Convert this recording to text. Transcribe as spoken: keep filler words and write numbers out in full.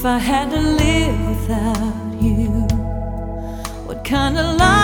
If I had to live without you, what kind of life